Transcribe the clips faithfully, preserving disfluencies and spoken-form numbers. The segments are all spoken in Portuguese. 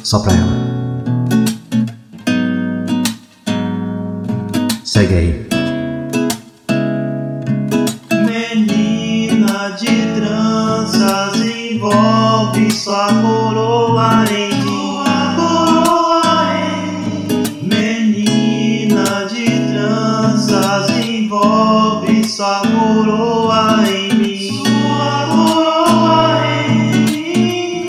só pra ela. Segue aí. Menina de tranças, envolve sua coroa em mim. Menina de tranças, envolve sua coroa em mim. Sua coroa em mim.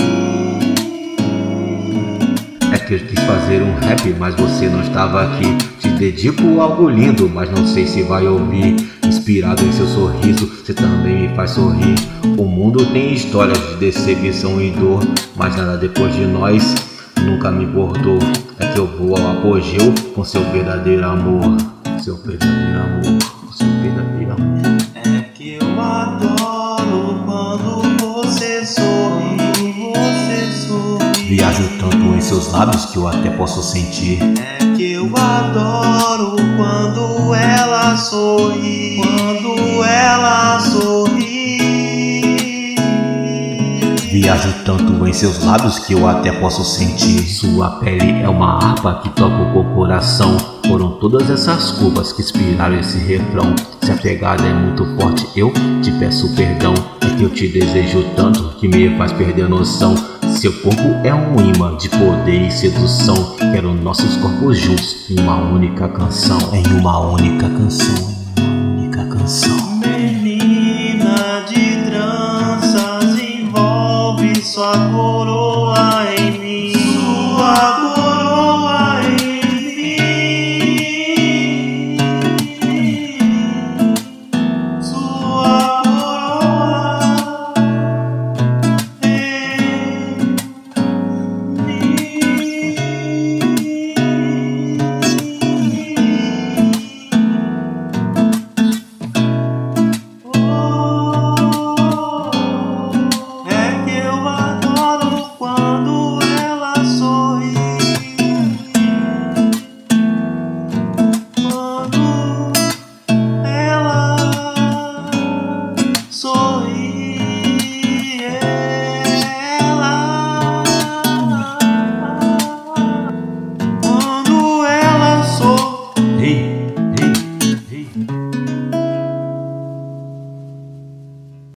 É que eu quis fazer um rap, mas você não estava aqui. Te dedico algo lindo, mas não sei se vai ouvir. Inspirado em seu sorriso, você também me faz sorrir. O mundo tem histórias de decepção e dor, mas nada depois de nós nunca me importou. É que eu vou ao apogeu com seu verdadeiro amor. Seu verdadeiro amor, seu verdadeiro amor. É que eu adoro quando você sorri, você sorri. Viajo tanto em seus lábios que eu até posso sentir. É que eu adoro quando ela sorri, quando ela sorri. Viajo tanto em seus lábios que eu até posso sentir. Sua pele é uma harpa que toca o coração. Foram todas essas curvas que inspiraram esse refrão. Se a pegada é muito forte, eu te peço perdão. É que eu te desejo tanto que me faz perder a noção. Seu corpo é um imã de poder e sedução. Quero nossos corpos juntos em uma única canção. Em uma única canção, em uma única canção.